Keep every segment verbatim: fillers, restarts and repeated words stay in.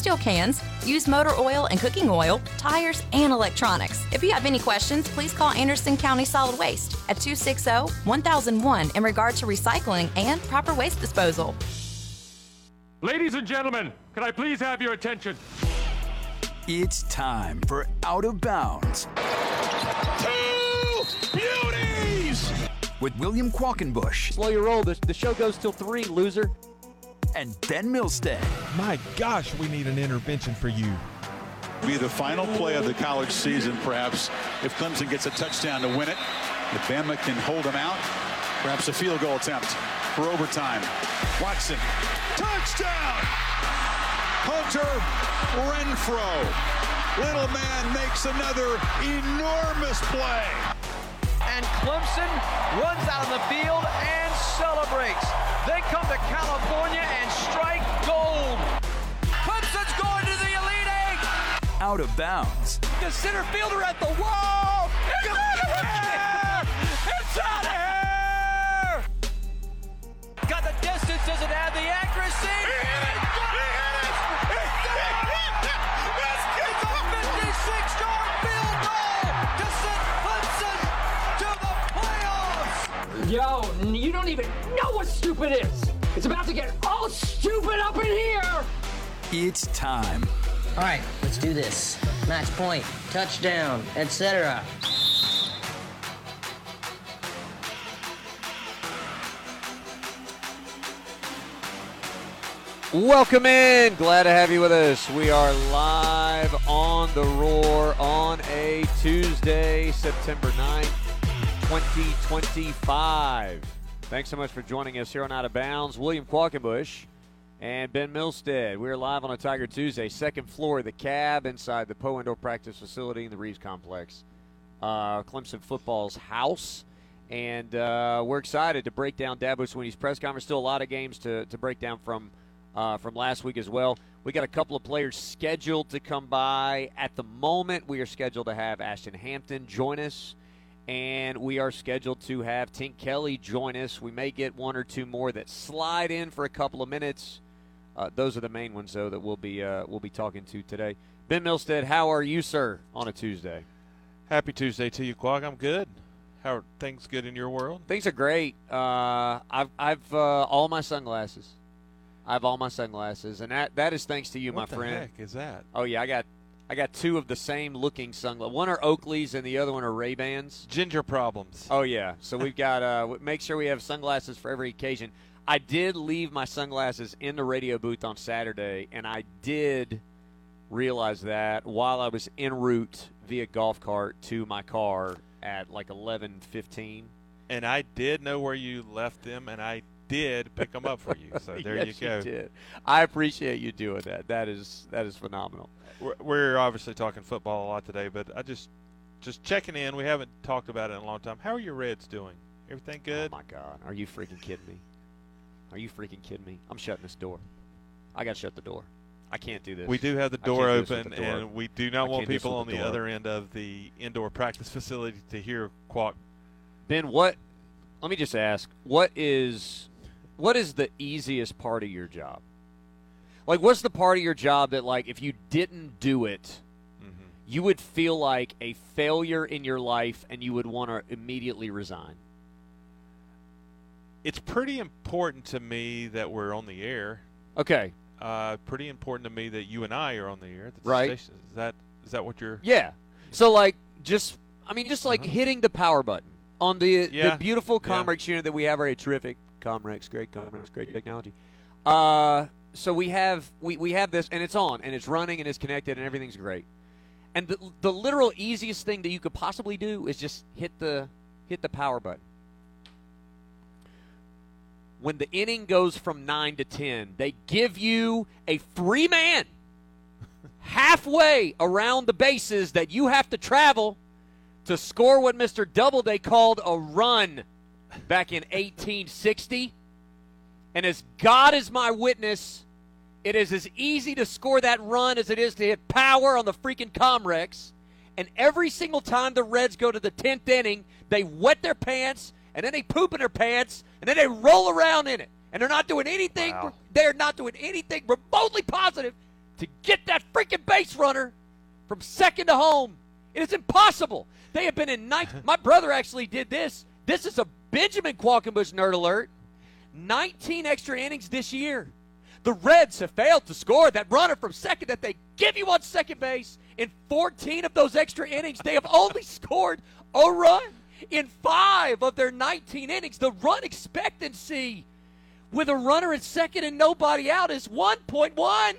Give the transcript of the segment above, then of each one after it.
steel cans, used motor oil and cooking oil, tires, and electronics. If you have any questions, please call Anderson County Solid Waste at two six zero, one thousand one in regard to recycling and proper waste disposal. Ladies and gentlemen, can I please have your attention? It's time for Out of Bounds. Two beauties! With William Qualkenbush. Slow your roll. The, the show goes till three, loser. And Ben Milstead. My gosh, we need an intervention for you. Be the final play of the college season, perhaps, if Clemson gets a touchdown to win it. If Bama can hold them out, perhaps a field goal attempt for overtime. Watson, touchdown! Hunter Renfrow. Little man makes another enormous play. And Clemson runs out on the field and celebrates. They come to California and strike gold. Clemson's going to the Elite Eight. Out of Bounds. The center fielder at the wall. It's out of here. It's out of here. Got the distance, doesn't have the accuracy. He hit it. He hit it. It's a fifty-six yard field goal to send Clemson to the playoffs. Yo, you don't even know what stupid is. It's about to get all stupid up in here. It's time. All right, let's do this. Match point, touchdown, et cetera. Welcome in. Glad to have you with us. We are live on the Roar on a Tuesday, September ninth, twenty twenty-five. Thanks so much for joining us here on Out of Bounds. William Qualkenbush and Ben Milstead. We're live on a Tiger Tuesday, second floor of the cab inside the Poe Indoor Practice Facility in the Reeves Complex. Uh, Clemson football's house. And uh, we're excited to break down Dabo Swinney's press conference. Still a lot of games to, to break down from uh, from last week as well. We got a couple of players scheduled to come by. At the moment, we are scheduled to have Ashton Hampton join us. And we are scheduled to have Tink Kelly join us. We may get one or two more that slide in for a couple of minutes. Uh, those are the main ones, though, that we'll be uh, we'll be talking to today. Ben Milstead, how are you, sir, on a Tuesday? Happy Tuesday to you, Quag. I'm good. How are things good in your world? Things are great. Uh, I've I've uh, all my sunglasses. I have all my sunglasses, and that, that is thanks to you, what my friend. What the heck is that? Oh yeah, I got I got two of the same looking sunglasses. One are Oakley's, and the other one are Ray-Bans. Ginger problems. Oh yeah, so we've got uh, make sure we have sunglasses for every occasion. I did leave my sunglasses in the radio booth on Saturday, and I did realize that while I was en route via golf cart to my car at like eleven fifteen. And I did know where you left them, and I did pick them up for you. So there yes, you go. You did. I appreciate you doing that. That is that is phenomenal. We're, we're obviously talking football a lot today, but I just just checking in. We haven't talked about it in a long time. How are your Reds doing? Everything good? Oh my God! Are you freaking kidding me? Are you freaking kidding me? I'm shutting this door. I got to shut the door. I can't do this. We do have the door open, the door. and we do not I want people on the, the other end of the indoor practice facility to hear Quack. Ben, what? Let me just ask. What is what is the easiest part of your job? Like, what's the part of your job that, like, if you didn't do it, mm-hmm. you would feel like a failure in your life, and you would want to immediately resign? It's pretty important to me that we're on the air. Okay. Uh, pretty important to me that you and I are on the air at the right. station. Is that is that what you're? Yeah. So like, just I mean, just like uh-huh. hitting the power button on the yeah. the beautiful Comrex yeah. unit that we have. Very terrific Comrex, great Comrex, great technology. Uh, so we have we we have this, and it's on, and it's running, and it's connected, and everything's great. And the the literal easiest thing that you could possibly do is just hit the hit the power button. When the inning goes from nine to ten, they give you a free man halfway around the bases that you have to travel to score what Mister Doubleday called a run back in eighteen sixty. And as God is my witness, it is as easy to score that run as it is to hit power on the freaking Comrex. And every single time the Reds go to the tenth inning, they wet their pants, and then they poop in their pants, and then they roll around in it. And they're not doing anything. Wow. They're not doing anything remotely positive to get that freaking base runner from second to home. It is impossible. They have been in ninth. My brother actually did this. This is a Benjamin Qualkenbush nerd alert. nineteen extra innings this year. The Reds have failed to score that runner from second that they give you on second base. In fourteen of those extra innings, they have only scored a run. In five of their nineteen innings, the run expectancy with a runner at second and nobody out is one point one.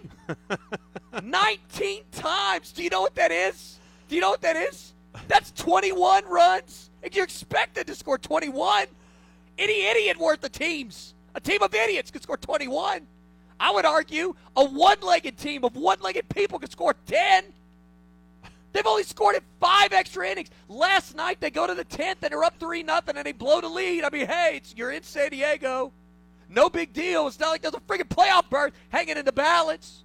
nineteen times. Do you know what that is? Do you know what that is? That's twenty-one runs. And you're expected to score twenty-one. Any idiot worth the teams. A team of idiots could score twenty-one. I would argue a one-legged team of one-legged people could score ten. They've only scored in five extra innings. Last night they go to the tenth and they're up three nothing and they blow the lead. I mean, hey, it's, you're in San Diego. No big deal. It's not like there's a freaking playoff berth hanging in the balance.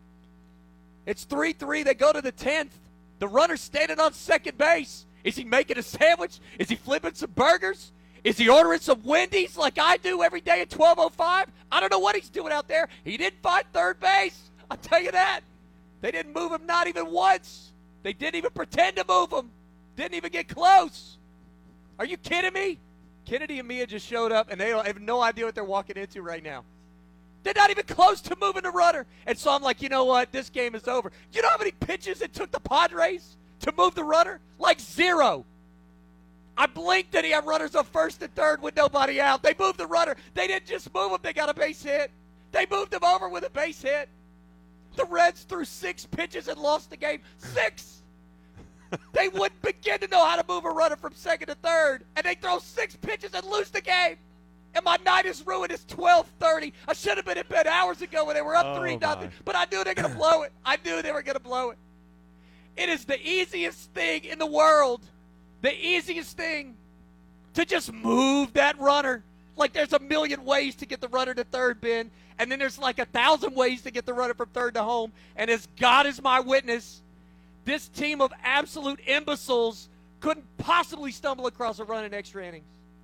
It's three three. They go to the tenth. The runner's standing on second base. Is he making a sandwich? Is he flipping some burgers? Is he ordering some Wendy's like I do every day at twelve oh five? I don't know what he's doing out there. He didn't find third base. I'll tell you that. They didn't move him not even once. They didn't even pretend to move him. Didn't even get close. Are you kidding me? Kennedy and Mia just showed up, and they don't have no idea what they're walking into right now. They're not even close to moving the runner. And so I'm like, you know what? This game is over. You know how many pitches it took the Padres to move the runner? Like zero. I blinked and he had runners on first and third with nobody out. They moved the runner. They didn't just move him. They got a base hit. They moved him over with a base hit. The Reds threw six pitches and lost the game. Six! They wouldn't begin to know how to move a runner from second to third. And they throw six pitches and lose the game. And my night is ruined. It's twelve thirty. I should have been in bed hours ago when they were up oh three nothing. But I knew they were going to blow it. I knew they were going to blow it. It is the easiest thing in the world. The easiest thing to just move that runner. Like there's a million ways to get the runner to third, Ben. And then there's like a thousand ways to get the runner from third to home. And as God is my witness, this team of absolute imbeciles couldn't possibly stumble across a run in extra innings.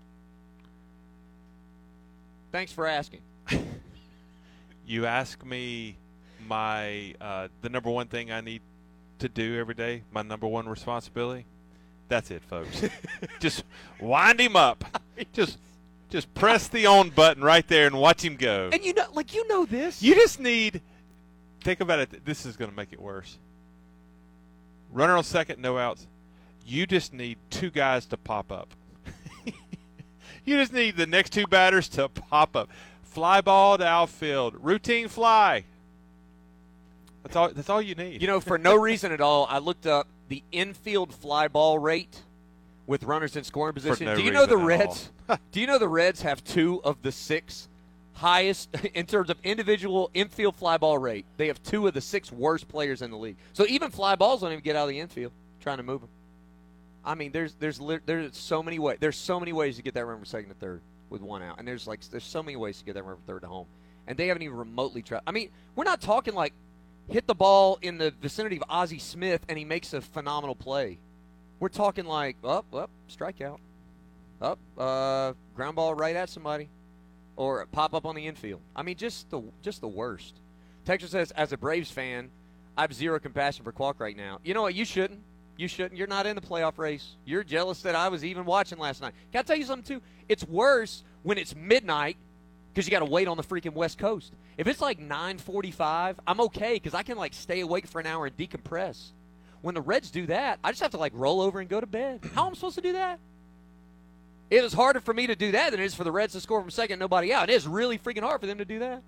Thanks for asking. You ask me my uh, the number one thing I need to do every day, my number one responsibility. That's it, folks. Just wind him up. Just just press the on button right there and watch him go. And you know, like you know this. You just need, think about it. This is going to make it worse. Runner on second, no outs. You just need two guys to pop up. You just need the next two batters to pop up. Fly ball to outfield. Routine fly. That's all, that's all you need. You know, for no reason at all, I looked up the infield fly ball rate with runners in scoring position. No do you know the reason Reds? Do you know the Reds have two of the six highest in terms of individual infield fly ball rate? They have two of the six worst players in the league. So even fly balls don't even get out of the infield trying to move them. I mean, there's there's there's so many ways. There's so many ways to get that run from second to third with one out, and there's like there's so many ways to get that run from third to home, and they haven't even remotely tried. I mean, we're not talking like hit the ball in the vicinity of Ozzie Smith and he makes a phenomenal play. We're talking like up, up, strikeout, up, uh, ground ball right at somebody, or pop up on the infield. I mean, just the just the worst. Texas says, as a Braves fan, I have zero compassion for Kwok right now. You know what? You shouldn't. You shouldn't. You're not in the playoff race. You're jealous that I was even watching last night. Can I tell you something, too? It's worse when it's midnight because you got to wait on the freaking West Coast. If it's like nine forty-five, I'm okay because I can, like, stay awake for an hour and decompress. When the Reds do that, I just have to, like, roll over and go to bed. How am I supposed to do that? It is harder for me to do that than it is for the Reds to score from second, nobody out. It is really freaking hard for them to do that.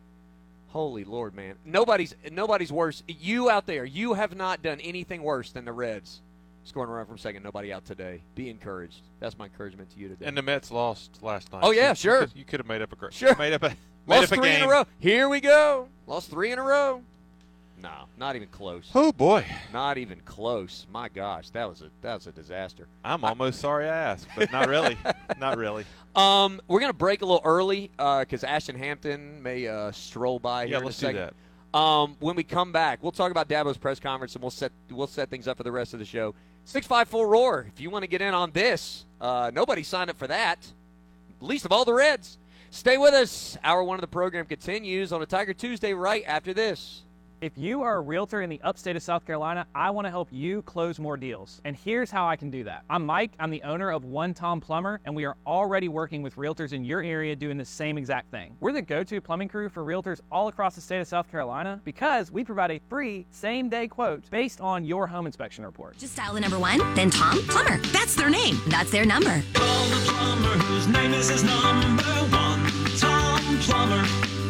Holy Lord, man. Nobody's nobody's worse. You out there, you have not done anything worse than the Reds scoring a run from second, nobody out today. Be encouraged. That's my encouragement to you today. And the Mets lost last night. Oh, yeah, you, sure. You could, you could have made up a great Sure. Made up a, made Lost up a three game. in a row. Here we go. Lost three in a row. No, not even close. Oh, boy. Not even close. My gosh, that was a that was a disaster. I'm almost sorry I asked, but not really. Not really. Um, we're going to break a little early because uh, Ashton Hampton may uh, stroll by here Yeah, in let's a do second. that. Um, when we come back, we'll talk about Dabo's press conference, and we'll set we'll set things up for the rest of the show. six five four roar, if you want to get in on this. Uh, nobody signed up for that, least of all the Reds. Stay with us. Hour one of the program continues on a Tiger Tuesday right after this. If you are a realtor in the upstate of South Carolina, I want to help you close more deals. And here's how I can do that. I'm Mike, I'm the owner of One Tom Plumber, and we are already working with realtors in your area doing the same exact thing. We're the go-to plumbing crew for realtors all across the state of South Carolina because we provide a free same-day quote based on your home inspection report. Just dial the number one, then Tom Plumber. That's their name. That's their number. Call the plumber whose name is his number one. Tom Plumber.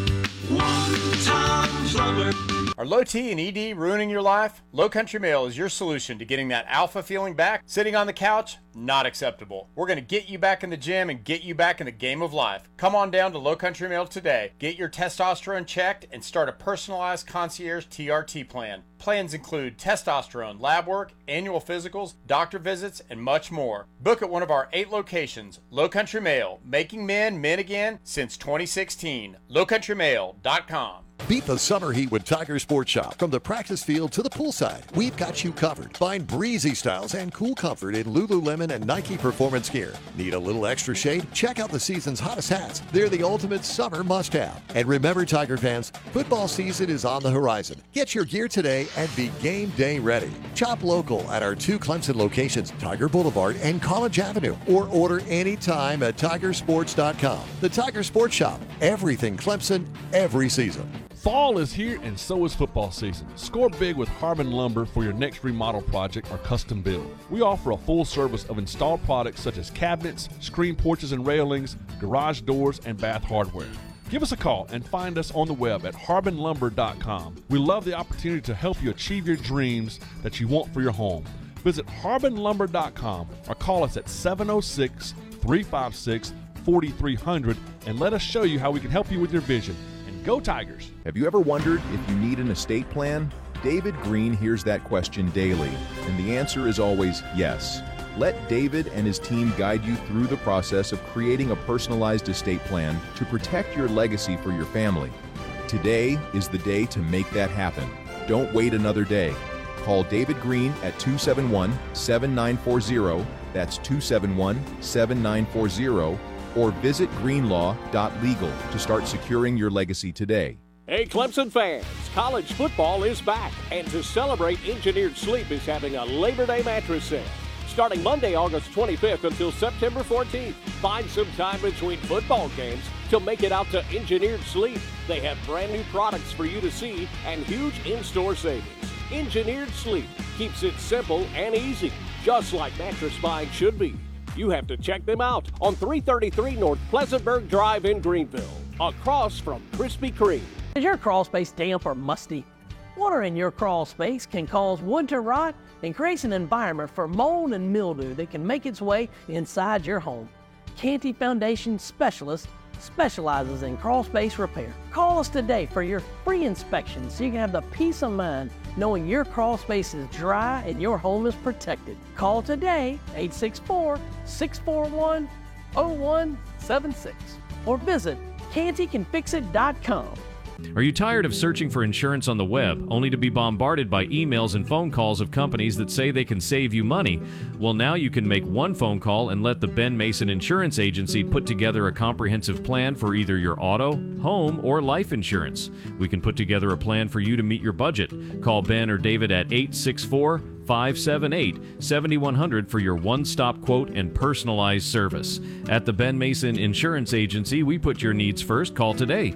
One Tom Plumber. Are low T and E D ruining your life? Low Country Mail is your solution to getting that alpha feeling back. Sitting on the couch? Not acceptable. We're going to get you back in the gym and get you back in the game of life. Come on down to Low Country Mail today. Get your testosterone checked and start a personalized concierge T R T plan. Plans include testosterone, lab work, annual physicals, doctor visits, and much more. Book at one of our eight locations. Low Country Mail, making men men again since twenty sixteen. low country mail dot com. Beat the summer heat with Tiger Sports Shop. From the practice field to the poolside, we've got you covered. Find breezy styles and cool comfort in Lululemon and Nike performance gear. Need a little extra shade? Check out the season's hottest hats. They're the ultimate summer must-have. And remember, Tiger fans, football season is on the horizon. Get your gear today and be game day ready. Shop local at our two Clemson locations, Tiger Boulevard and College Avenue, or order anytime at tiger sports dot com. The Tiger Sports Shop. Everything Clemson, every season. Fall is here and so is football season. Score big with Harbin Lumber for your next remodel project or custom build. We offer a full service of installed products such as cabinets, screen porches and railings, garage doors, and bath hardware. Give us a call and find us on the web at harbin lumber dot com. We love the opportunity to help you achieve your dreams that you want for your home. Visit harbin lumber dot com or call us at seven oh six, three five six, four three zero zero and let us show you how we can help you with your vision. Go Tigers! Have you ever wondered if you need an estate plan? David Green hears that question daily, and the answer is always yes. Let David and his team guide you through the process of creating a personalized estate plan to protect your legacy for your family. Today is the day to make that happen. Don't wait another day. Call David Green at two seven one, seven nine four zero, that's two seven one, seven nine four zero, or visit greenlaw dot legal to start securing your legacy today. Hey, Clemson fans, college football is back, and to celebrate, Engineered Sleep is having a Labor Day mattress sale. Starting Monday, August twenty-fifth until September fourteenth. Find some time between football games to make it out to Engineered Sleep. They have brand new products for you to see and huge in-store savings. Engineered Sleep keeps it simple and easy, just like mattress buying should be. You have to check them out on three thirty-three North Pleasantburg Drive in Greenville, across from Krispy Kreme. Is your crawl space damp or musty? Water in your crawl space can cause wood to rot and creates an environment for mold and mildew that can make its way inside your home. Canty Foundation Specialist specializes in crawl space repair. Call us today for your free inspection so you can have the peace of mind knowing your crawl space is dry and your home is protected. Call today, eight six four, six four one, zero one seven six, or visit canty can fix it dot com. Are you tired of searching for insurance on the web, only to be bombarded by emails and phone calls of companies that say they can save you money? Well, now you can make one phone call and let the Ben Mason Insurance Agency put together a comprehensive plan for either your auto, home, or life insurance. We can put together a plan for you to meet your budget. Call Ben or David at eight six four, five seven eight, seven one zero zero for your one-stop quote and personalized service. At the Ben Mason Insurance Agency, we put your needs first. Call today.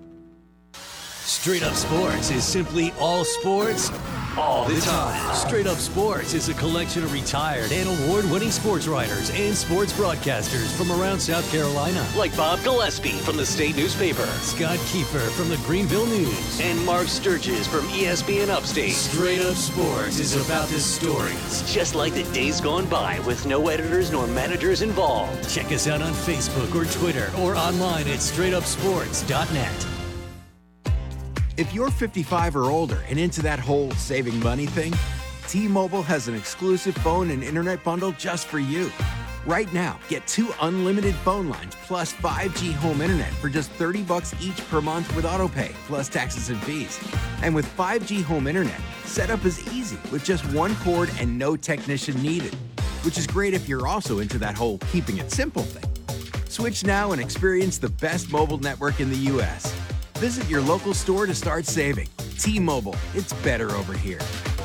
Straight Up Sports is simply all sports, all the time. Straight Up Sports is a collection of retired and award-winning sports writers and sports broadcasters from around South Carolina. Like Bob Gillespie from the State Newspaper, Scott Kiefer from the Greenville News, and Mark Sturgis from E S P N Upstate. Straight Up Sports is about the stories, just like the days gone by with no editors nor managers involved. Check us out on Facebook or Twitter or online at straight up sports dot net. If you're fifty-five or older and into that whole saving money thing, T-Mobile has an exclusive phone and internet bundle just for you. Right now, get two unlimited phone lines plus five G home internet for just thirty bucks each per month with autopay, plus taxes and fees. And with five G home internet, setup is easy with just one cord and no technician needed, which is great if you're also into that whole keeping it simple thing. Switch now and experience the best mobile network in the U S Visit your local store to start saving. T-Mobile, it's better over here.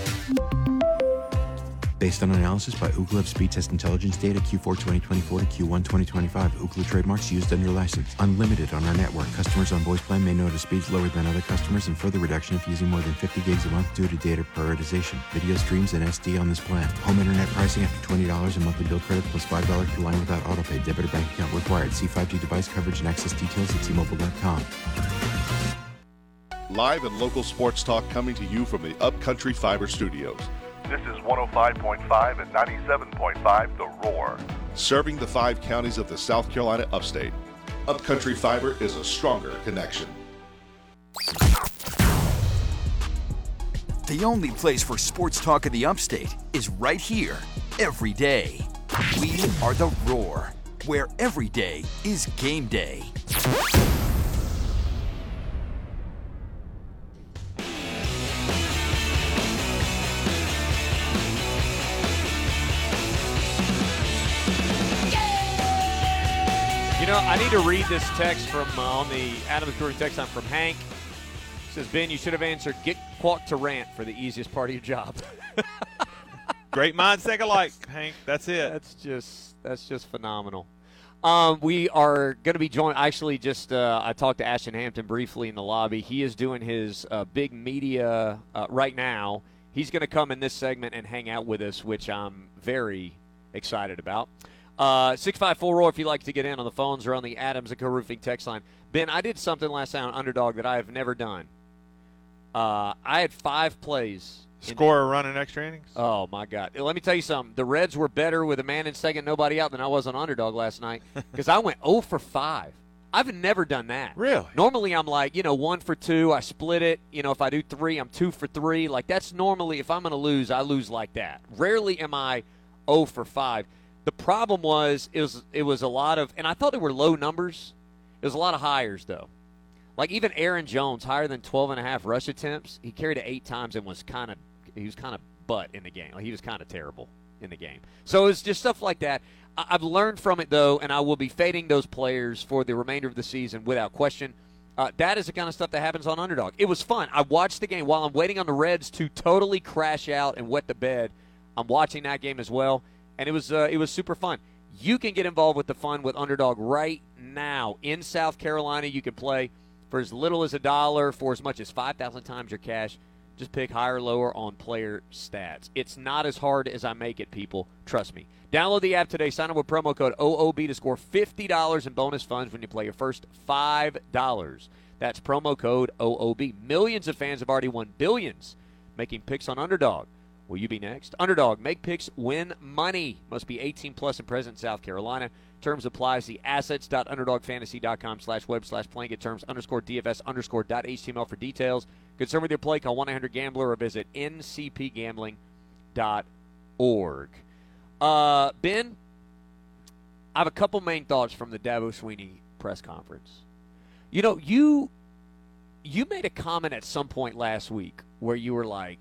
Based on analysis by Ookla of Speed Test Intelligence data Q four twenty twenty-four to Q one twenty twenty-five. Ookla trademarks used under license. Unlimited on our network. Customers on voice plan may notice speeds lower than other customers and further reduction if using more than fifty gigs a month due to data prioritization. Video streams and S D on this plan. Home internet pricing after twenty dollars a monthly bill credit plus five dollars per line without autopay. Debit or bank account required. See five G device coverage and access details at T Mobile dot com. Live and local sports talk coming to you from the Upcountry Fiber Studios. This is one oh five point five and ninety-seven point five The Roar. Serving the five counties of the South Carolina upstate. Upcountry Fiber is a stronger connection. The only place for sports talk of the upstate is right here, every day. We are The Roar, where every day is game day. You know, I need to read this text from uh, on the Adams Brewery text line from Hank. It says, Ben, you should have answered, get Quack to rant for the easiest part of your job. Great minds think alike, Hank. That's it. That's just that's just phenomenal. Um, we are going to be joined. Actually, just uh, I talked to Ashton Hampton briefly in the lobby. He is doing his uh, big media uh, right now. He's going to come in this segment and hang out with us, which I'm very excited about. Uh, six five four roar if you'd like to get in on the phones or on the Adams and Co Roofing text line. Ben, I did something last night on Underdog that I have never done. Uh, I had five plays. Score a run in extra innings? Oh, my God. Let me tell you something. The Reds were better with a man in second, nobody out than I was on Underdog last night because I went oh for five. I've never done that. Really? Normally I'm like, you know, one for two. I split it. You know, if I do three, I'm two for three. Like, that's normally, if I'm going to lose, I lose like that. Rarely am I oh for five. The problem was it was it was a lot of, and I thought they were low numbers. It was a lot of hires, though. Like even Aaron Jones, higher than twelve and a half rush attempts, he carried it eight times and was kind of he was kind of butt in the game. Like he was kind of terrible in the game. So it's just stuff like that. I, I've learned from it though, and I will be fading those players for the remainder of the season without question. Uh, that is the kind of stuff that happens on Underdog. It was fun. I watched the game while I'm waiting on the Reds to totally crash out and wet the bed. I'm watching that game as well. And it was uh, it was super fun. You can get involved with the fun with Underdog right now in South Carolina. You can play for as little as a dollar, for as much as five thousand times your cash. Just pick higher or lower on player stats. It's not as hard as I make it, people. Trust me. Download the app today. Sign up with promo code O O B to score fifty dollars in bonus funds when you play your first five dollars. That's promo code O O B. Millions of fans have already won billions making picks on Underdog. Will you be next? Underdog, make picks, win money. Must be eighteen plus and present in South Carolina. Terms apply. See assets.underdogfantasy.com slash web slash playing. Get terms underscore DFS underscore dot html for details. Concern with your play, call one eight hundred gambler or visit n c p gambling dot org. Uh, Ben, I have a couple main thoughts from the Dabo Swinney press conference. You know, you you made a comment at some point last week where you were like,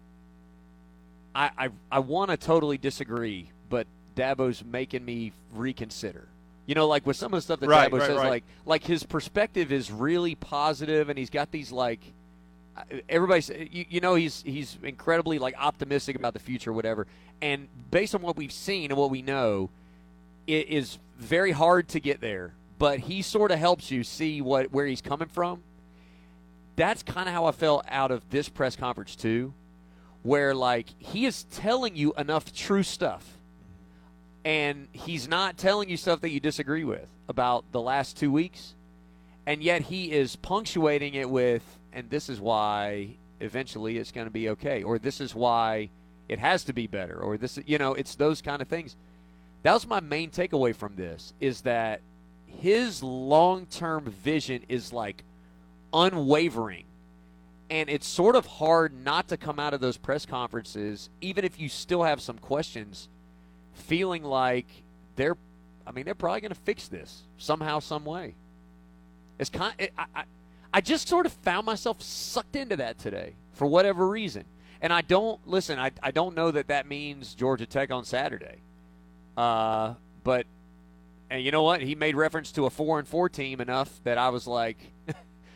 I, I, I want to totally disagree, but Dabo's making me reconsider. You know, like with some of the stuff that right, Dabo right, says, right. like like his perspective is really positive, and he's got these like everybody's you, you know he's he's incredibly like optimistic about the future, whatever. And based on what we've seen and what we know, it is very hard to get there. But he sort of helps you see what where he's coming from. That's kind of how I felt out of this press conference too. Where, like, he is telling you enough true stuff, and he's not telling you stuff that you disagree with about the last two weeks, and yet he is punctuating it with, and this is why eventually it's going to be okay, or this is why it has to be better, or this, you know, it's those kind of things. That was my main takeaway from this, is that his long-term vision is, like, unwavering. And it's sort of hard not to come out of those press conferences, even if you still have some questions, feeling like they're, I mean, they're probably going to fix this somehow, some way. It's kind. It, I, I, I just sort of found myself sucked into that today for whatever reason. And I don't listen. I I don't know that that means Georgia Tech on Saturday. Uh, but and you know what? He made reference to a four and four team enough that I was like.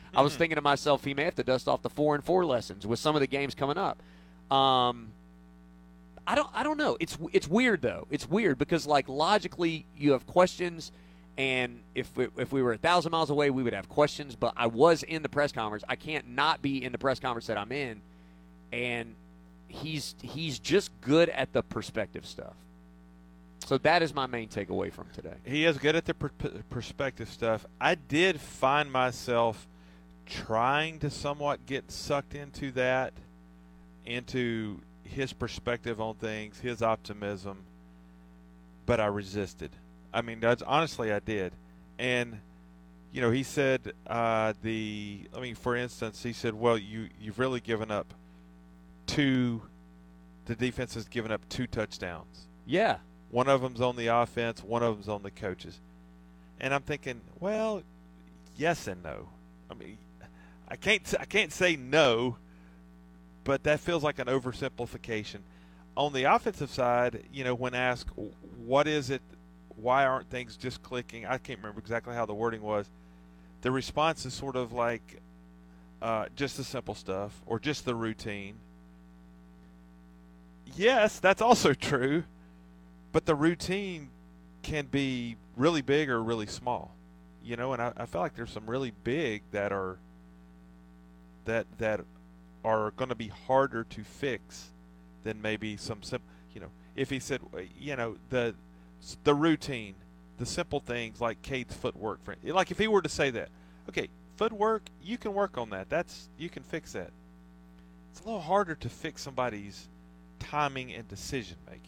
I was thinking to myself, he may have to dust off the four and four lessons with some of the games coming up. Um, I don't, I don't know. It's it's weird though. It's weird because like logically, you have questions, and if we, if we were a thousand miles away, we would have questions. But I was in the press conference. I can't not be in the press conference that I'm in, and he's he's just good at the perspective stuff. So that is my main takeaway from today. He is good at the per- perspective stuff. I did find myself trying to somewhat get sucked into that, into his perspective on things, his optimism, but I resisted. I mean, that's, honestly, I did. And, you know, he said uh, the, I mean, for instance, he said, well, you, you've really given up two, the defense has given up two touchdowns. Yeah. One of them's on the offense, one of them's on the coaches. And I'm thinking, well, yes and no. I mean, I can't I can't say no, but that feels like an oversimplification. On the offensive side, you know, when asked what is it, why aren't things just clicking, I can't remember exactly how the wording was. The response is sort of like uh, just the simple stuff or just the routine. Yes, that's also true. But the routine can be really big or really small, you know. And I, I feel like there's some really big that are that that are going to be harder to fix than maybe some simple. You know, if he said, you know, the the routine, the simple things like Cade's footwork, for, like if he were to say that, okay, footwork, you can work on that. That's you can fix that. It's a little harder to fix somebody's timing and decision making.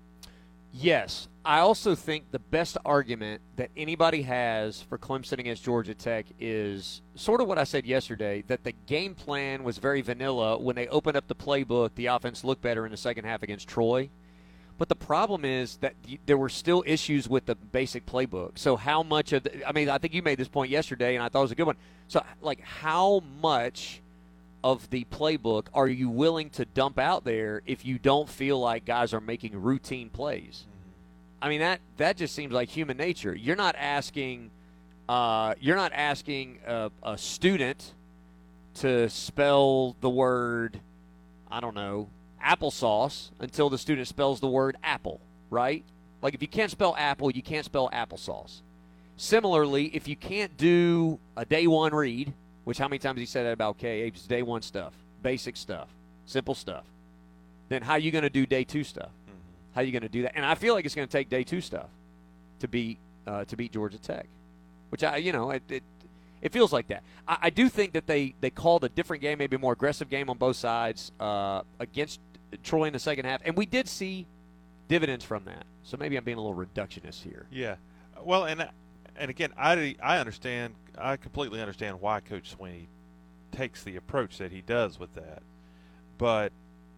Yes. I also think the best argument that anybody has for Clemson against Georgia Tech is sort of what I said yesterday, that the game plan was very vanilla. When they opened up the playbook, the offense looked better in the second half against Troy. But the problem is that there were still issues with the basic playbook. So how much of the – I mean, I think you made this point yesterday, and I thought it was a good one. So, like, how much of the playbook are you willing to dump out there if you don't feel like guys are making routine plays? I mean, that, that just seems like human nature. You're not asking uh, you're not asking a, a student to spell the word, I don't know, applesauce until the student spells the word apple, right? Like if you can't spell apple, you can't spell applesauce. Similarly, if you can't do a day one read, which how many times he said that about K? It's day one stuff, basic stuff, simple stuff. Then how are you going to do day two stuff? Mm-hmm. How are you going to do that? And I feel like it's going to take day two stuff to beat uh, to beat Georgia Tech, which I, you know, it it, it feels like that. I, I do think that they, they called a different game, maybe a more aggressive game on both sides uh, against Troy in the second half, and we did see dividends from that. So maybe I'm being a little reductionist here. Yeah, well, and and again, I I understand. I completely understand why Coach Sweeney takes the approach that he does with that, but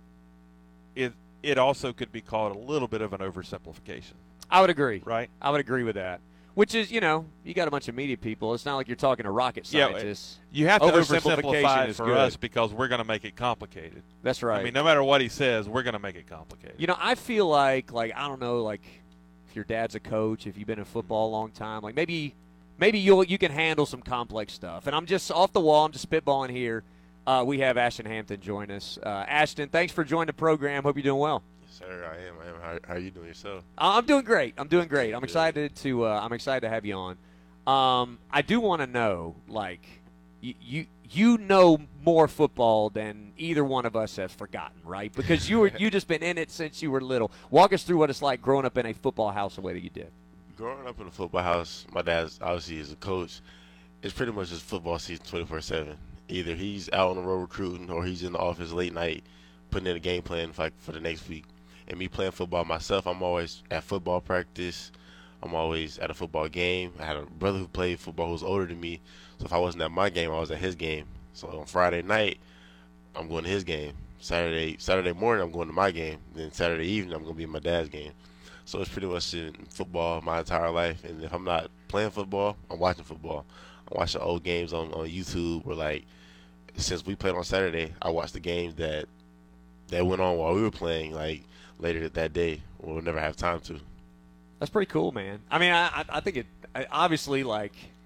it it also could be called a little bit of an oversimplification. I would agree. Right? I would agree with that. Which is, you know, you got a bunch of media people. It's not like you're talking to rocket scientists. Yeah, you have to oversimplify Oversimplification it is for good. us because we're going to make it complicated. That's right. I mean, no matter what he says, we're going to make it complicated. You know, I feel like, like I don't know, like if your dad's a coach, if you've been in football a long time, like maybe maybe you you can handle some complex stuff. And I'm just off the wall. I'm just spitballing here. Uh, we have Ashton Hampton join us. Uh, Ashton, thanks for joining the program. Hope you're doing well. Yes, sir. I am. I am. How, how are you doing yourself? I'm doing great. I'm doing great. I'm excited to uh, I'm excited to have you on. Um, I do want to know, like, you, you you know more football than either one of us has forgotten, right? Because you were you just been in it since you were little. Walk us through what it's like growing up in a football house the way that you did. Growing up in a football house, my dad's obviously is a coach. It's pretty much just football season twenty-four seven. Either he's out on the road recruiting or he's in the office late night putting in a game plan for, for the next week. And me playing football myself, I'm always at football practice. I'm always at a football game. I had a brother who played football who was older than me. So if I wasn't at my game, I was at his game. So on Friday night, I'm going to his game. Saturday Saturday morning, I'm going to my game. Then Saturday evening, I'm going to be at my dad's game. So it's pretty much in football my entire life. And if I'm not playing football, I'm watching football. I'm watching old games on, on YouTube where, like, since we played on Saturday, I watched the games that that went on while we were playing, like, later that day. We'll never have time to. That's pretty cool, man. I mean, I I think it obviously, like,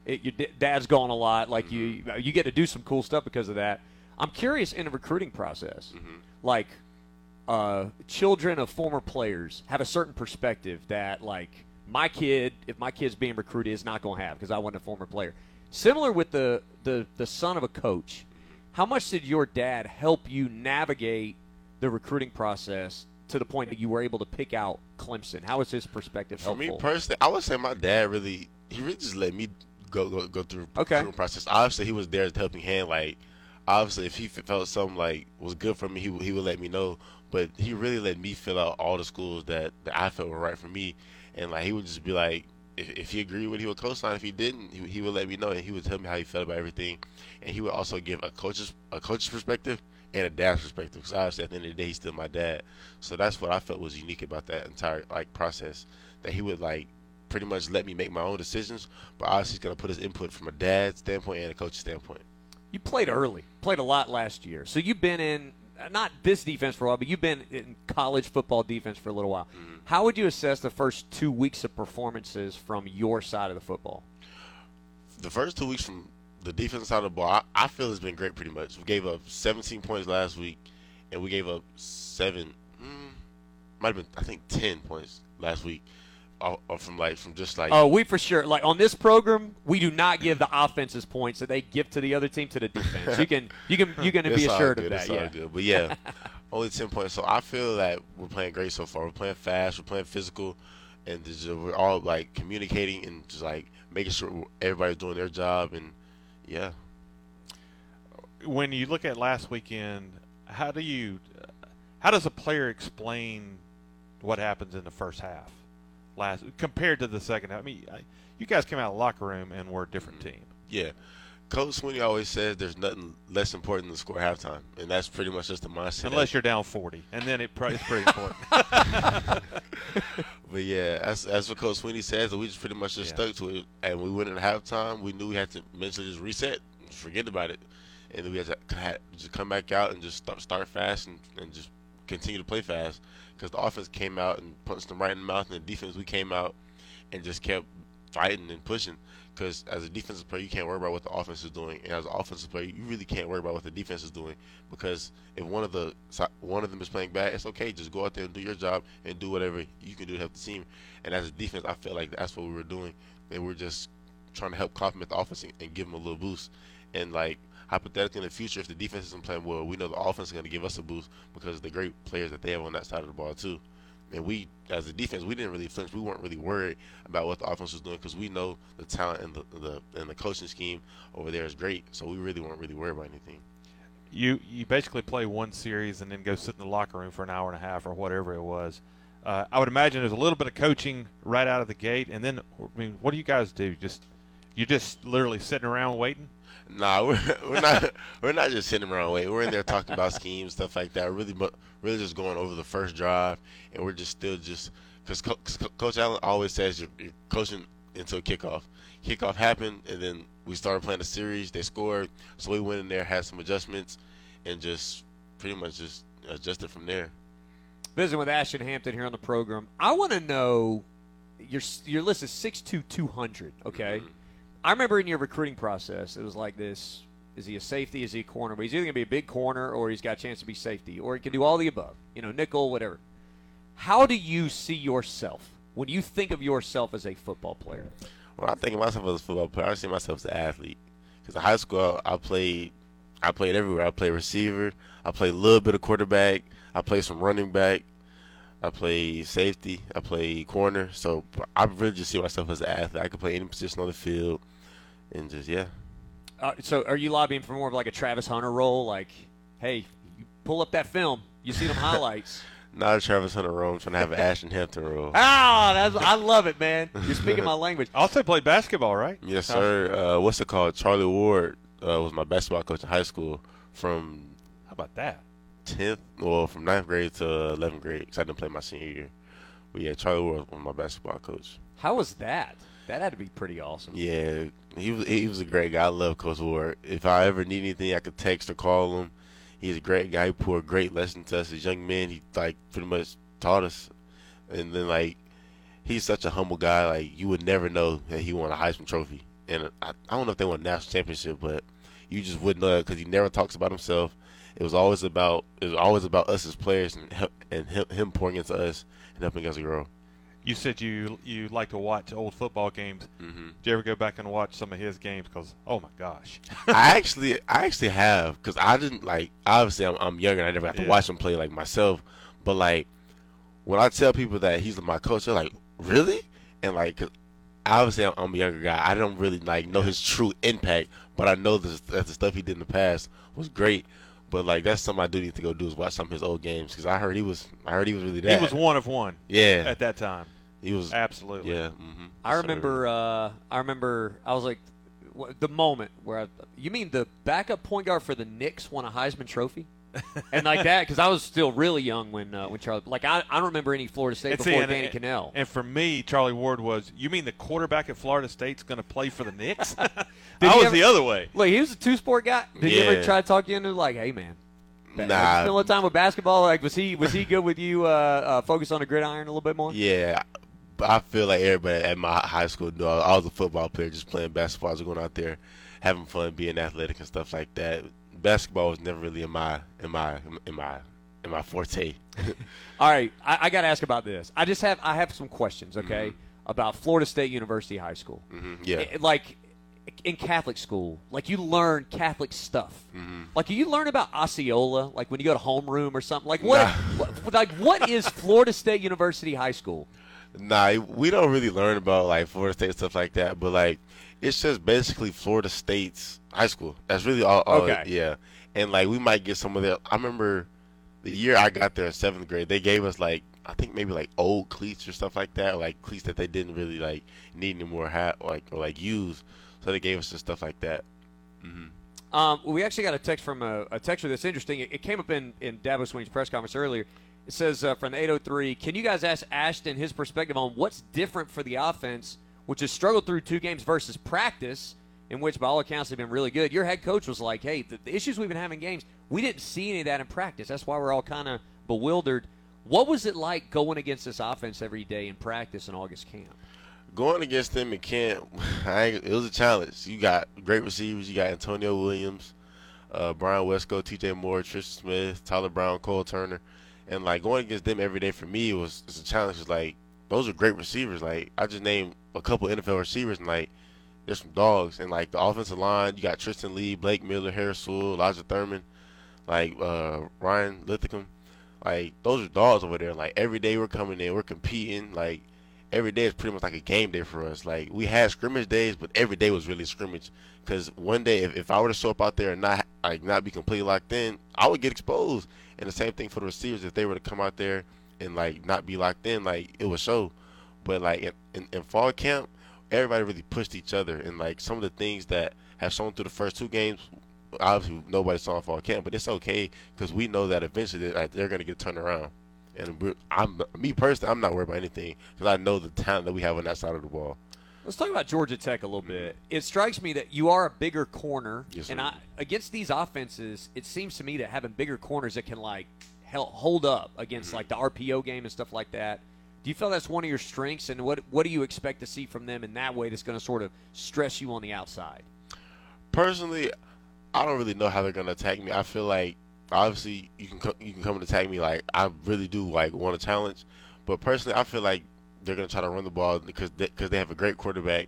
It, your d- dad's gone a lot. Like you, you get to do some cool stuff because of that. I'm curious in the recruiting process, Mm-hmm. like uh, children of former players have a certain perspective that, like, my kid, if my kid's being recruited, is not going to have because I wasn't a former player. Similar with the, the, the son of a coach, how much did your dad help you navigate the recruiting process to the point that you were able to pick out Clemson? How was his perspective For helpful? me personally, I would say my dad really, he really just let me go go, go through the Okay. recruiting process. Obviously, he was there as a helping hand. Like, obviously, if he felt something like was good for me, he would- he would let me know. But he really let me fill out all the schools that, that I felt were right for me. And like, he would just be like, if, if he agreed with it, he would co-sign. If he didn't, he, he would let me know, and he would tell me how he felt about everything. And he would also give a coach's a coach's perspective and a dad's perspective. Because obviously, at the end of the day, he's still my dad. So that's what I felt was unique about that entire like process. That he would like pretty much let me make my own decisions, but obviously he's gonna put his input from a dad's standpoint and a coach's standpoint. You played early, played a lot last year. So you've been in, not this defense for a while, but you've been in college football defense for a little while. Mm-hmm. How would you assess the first two weeks of performances from your side of the football? The first two weeks from the defensive side of the ball, I, I feel it's been great pretty much. We gave up seventeen points last week, and we gave up seven, mm, might have been, I think, ten points last week. Or, or from like from just like Oh, we for sure, like on this program, we do not give the offenses points that they give to the other team to the defense. You can you can you can It's be all assured good, of that. it's Yeah. all good. But yeah, only ten points. So I feel that we're playing great so far. We're playing fast. We're playing physical, and just, we're all like communicating and just like making sure everybody's doing their job. And yeah, When you look at last weekend, how do you, how does a player explain what happens in the first half, last compared to the second half? I mean, I, you guys came out of the locker room and were a different team. yeah. Coach Sweeney always says there's nothing less important than score halftime, and that's pretty much just the mindset. Unless you're down forty, and then it probably, it's pretty important. But yeah, that's that's what Coach Sweeney says, and we just pretty much just Yeah. stuck to it. And we went in halftime. We knew we had to mentally just reset, forget about it, and then we had to had, just come back out and just start, start fast and, and just continue to play fast. Because the offense came out and punched them right in the mouth, and the defense we came out and just kept fighting and pushing. Because as a defensive player, you can't worry about what the offense is doing, and as an offensive player, you really can't worry about what the defense is doing. Because if one of the one of them is playing bad, it's okay. Just go out there and do your job and do whatever you can do to help the team. And as a defense, I felt like that's what we were doing. And we're just trying to help complement the offense and, and give them a little boost. And like hypothetically, in the future, if the defense isn't playing well, we know the offense is going to give us a boost because of the great players that they have on that side of the ball too. And we, as a defense, we didn't really flinch. We weren't really worried about what the offense was doing because we know the talent and the, the and the coaching scheme over there is great. So we really weren't really worried about anything. You you basically play one series and then go sit in the locker room for an hour and a half or whatever it was. Uh, I would imagine there's a little bit of coaching right out of the gate, and then I mean, what do you guys do? Just you just literally sitting around waiting? Nah, we're, we're not. We're not just sitting around waiting. We're in there talking about schemes, stuff like that. Really, but really just going over the first drive, and we're just still just because Co- Co- Coach Allen always says you're, you're coaching until kickoff. Kickoff happened, and then we started playing the series. They scored, so we went in there, had some adjustments, and just pretty much just adjusted from there. Visiting with Ashton Hampton here on the program. I want to know your your list is six two, two hundred. Okay. Mm-hmm. I remember in your recruiting process, it was like this: is he a safety? Is he a corner? But he's either going to be a big corner, or he's got a chance to be safety, or he can do all the above. You know, nickel, whatever. How do you see yourself when you think of yourself as a football player? When I think of myself as a football player, I see myself as an athlete. Because in high school, I played, I played everywhere. I played receiver. I played a little bit of quarterback. I played some running back. I played safety. I played corner. So I really just see myself as an athlete. I could play any position on the field, and just yeah. Uh, so are you lobbying for more of like a Travis Hunter role? Like, hey, you pull up that film, you see them highlights. Not a Travis Hunter role. I'm trying to have an Ashton Hampton role. Ah, that's, I love it, man. You're speaking my language. Also played basketball, right? Yes, sir. Uh, what's it called? Charlie Ward uh, was my basketball coach in high school from. How about that? tenth, well, from ninth grade to eleventh grade, because I didn't play my senior year. But yeah, Charlie Ward was my basketball coach. How was that? That had to be pretty awesome. Yeah, he was he was a great guy. I love Coach Ward. If I ever need anything, I could text or call him. He's a great guy. He poured great lessons to us as young men. He like pretty much taught us, and then like he's such a humble guy. Like you would never know that he won a Heisman Trophy, and I, I don't know if they won a national championship, but you just wouldn't know because he never talks about himself. It was always about it was always about us as players and help, and him, him pouring into us and helping us grow. You said you you like to watch old football games. Mm-hmm. Did you ever go back and watch some of his games? Because oh my gosh, I actually I actually have because I didn't like obviously I'm, I'm younger and I never got to Yeah. watch him play like myself, but like when I tell people that he's my coach, they're like, really? And like 'cause obviously I'm, I'm a younger guy. I don't really like know his true impact, but I know this, that the stuff he did in the past was great. But like that's something I do need to go do is watch some of his old games because I heard he was I heard he was really that. he was one of one. Yeah, at that time. He was absolutely. Yeah. Mm-hmm. I remember. Uh, I remember. I was like, wh- the moment where I, you mean the backup point guard for the Knicks won a Heisman Trophy, and like that because I was still really young when uh, when Charlie. Like I, I don't remember any Florida State And before see, and- Danny and- Cannell. And for me, Charlie Ward was. You mean the quarterback at Florida State's going to play for the Knicks? Did I he was ever- the other way. Look, he was a two sport guy. Did he Yeah. ever try to talk you into like, hey man? Nah. Like, spend a little time with basketball. Like, was he was he good with you? Uh, uh, focus on the gridiron a little bit more. Yeah, but I feel like everybody at my high school knew I was a football player, just playing basketball, just going out there, having fun, being athletic and stuff like that. Basketball was never really in my in my in my in my forte. All right, I, I got to ask about this. I just have I have some questions, okay, Mm-hmm. about Florida State University High School. Mhm, yeah. I- like in Catholic school, like you learn Catholic stuff. Mm-hmm. Like you learn about Osceola, like when you go to homeroom or something. Like what? what like what is Florida State University High School? Nah, we don't really learn about like Florida State stuff like that, but like it's just basically Florida State's high school. That's really all. all Okay. Yeah, and like we might get some of their. I remember the year I got there in seventh grade, they gave us like I think maybe like old cleats or stuff like that, like cleats that they didn't really like need anymore, hat like or like use. So they gave us just stuff like that. Mm-hmm. Um, we actually got a text from a, a texter that's interesting. It, it came up in, in Dabo Sweeney's press conference earlier. It says uh, from the eight oh three, can you guys ask Ashton his perspective on what's different for the offense, which has struggled through two games versus practice, in which by all accounts have been really good. Your head coach was like, hey, the, the issues we've been having in games, we didn't see any of that in practice. That's why we're all kind of bewildered. What was it like going against this offense every day in practice in August camp? Going against them in camp, I ain't, it was a challenge. You got great receivers. You got Antonio Williams, uh, Brian Wesco, T J Moore, Tristan Smith, Tyler Brown, Cole Turner. And, like, going against them every day for me was, was a challenge. It's like, those are great receivers. Like, I just named a couple N F L receivers, and, like, there's some dogs. And, like, the offensive line, you got Tristan Lee, Blake Miller, Harris Sewell, Elijah Thurman, like, uh, Ryan Lithicum. Like, those are dogs over there. Like, every day we're coming in, we're competing. Like, every day is pretty much like a game day for us. Like, we had scrimmage days, but every day was really scrimmage. Because one day, if, if I were to show up out there and not like not be completely locked in, I would get exposed. And the same thing for the receivers. If they were to come out there and, like, not be locked in, like, it would show. But, like, in, in, in fall camp, everybody really pushed each other. And, like, some of the things that have shown through the first two games, obviously nobody saw in fall camp. But it's okay because we know that eventually like, they're going to get turned around. And we're, I'm, me personally, I'm not worried about anything because I know the talent that we have on that side of the ball. Let's talk about Georgia Tech a little bit. It strikes me that you are a bigger corner, Yes, and sir. I, against these offenses, it seems to me that having bigger corners that can like hel- hold up against Mm-hmm. like the R P O game and stuff like that. Do you feel that's one of your strengths, and what what do you expect to see from them in that way that's going to sort of stress you on the outside? Personally, I don't really know how they're going to attack me. I feel like obviously you can co- you can come and attack me like I really do like want a challenge, but personally I feel like they're going to try to run the ball because they, cause they have a great quarterback.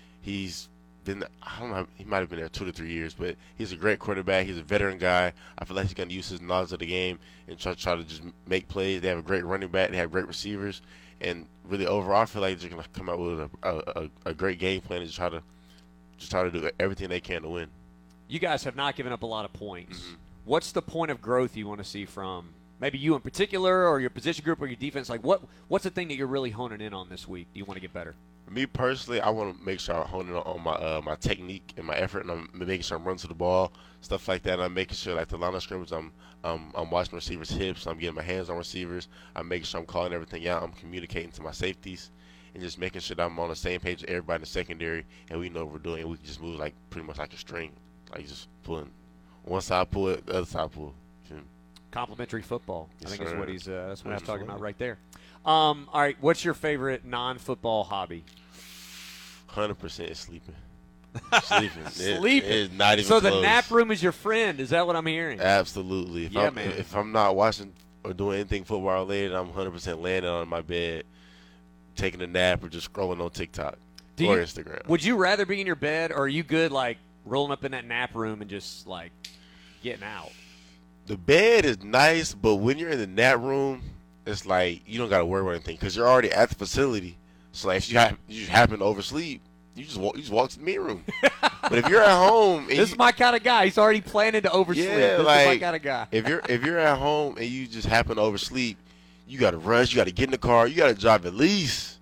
He's been I don't know he might have been there two to three years, but he's a great quarterback. He's a veteran guy. I feel like he's going to use his knowledge of the game and try try to just make plays. They have a great running back. They have great receivers, and really overall I feel like they're going to come out with a, a, a, a great game plan and just try to just try to do everything they can to win. You guys have not given up a lot of points. Mm-hmm. What's the point of growth you want to see from maybe you in particular, or your position group, or your defense? Like, what what's the thing that you're really honing in on this week? Do you want to get better? Me personally, I want to make sure I'm honing on on my uh, my technique and my effort, and I'm making sure I'm running to the ball, stuff like that. And I'm making sure, like the line of scrimmage, I'm um, I'm watching receivers' hips, I'm getting my hands on receivers, I'm making sure I'm calling everything out, I'm communicating to my safeties, and just making sure that I'm on the same page with everybody in the secondary, and we know what we're doing, and we can just move like pretty much like a string, like just pulling one side pull it, the other side pull. Yeah. Complimentary football. Yes, I think sir. that's what he's uh, that's what he's talking Absolutely. about right there. Um, all right, what's your favorite non-football hobby? one hundred percent is sleeping. Sleeping. It- Sleeping. it's not even so the close. nap room is your friend. Is that what I'm hearing? Absolutely. If Yeah, I'm, man. If I'm not watching or doing anything football related, I'm one hundred percent laying on my bed, taking a nap or just scrolling on TikTok Do or you- Instagram. Would you rather be in your bed, or are you good like rolling up in that nap room and just like getting out? The bed is nice, but when you're in the nap room, it's like you don't got to worry about anything because you're already at the facility. So like if you, ha- you just happen to oversleep, you just walk, you just walk to the meeting room. But if you're at home, and This you, is my kind of guy. He's already planning to oversleep. yeah, this like is my kind of guy. if you're if you're at home and you just happen to oversleep, you got to rush. You got to get in the car. You got to drive at least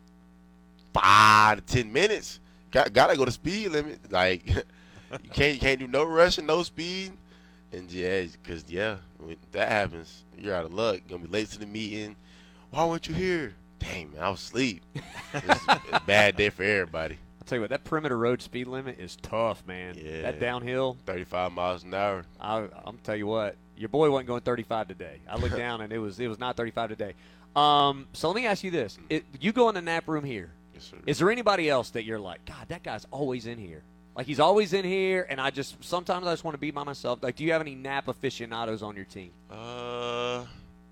five to ten minutes. Got got to go to speed limit. Like you can't you can't do no rushing, no speed. And yeah, because yeah, when that happens, you're out of luck. You're gonna be late to the meeting. Why weren't you here? Dang, man, I was asleep. It's a bad day for everybody. I'll tell you what, that perimeter road speed limit is tough, man. Yeah. That downhill, thirty-five miles an hour. I, I'm tell you what, your boy wasn't going thirty-five today. I looked down and it was it was not thirty-five today. Um, so let me ask you this: it, you go in the nap room here. Yes, sir. Is there anybody else that you're like, God, that guy's always in here? Like he's always in here, and I just sometimes I just want to be by myself. Like, do you have any nap aficionados on your team? Uh,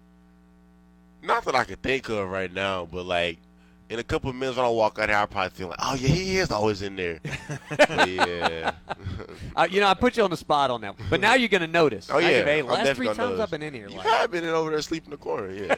not that I can think of right now, but like in a couple of minutes when I walk out here, I'll probably feel like, oh yeah, he is always in there. But yeah. uh, you know, I put you on the spot on that, but now you're gonna notice. Oh Now yeah. you're, hey, I'm last definitely three gonna times notice. I've been in here. You Like, have been in over there sleeping in the corner. Yeah.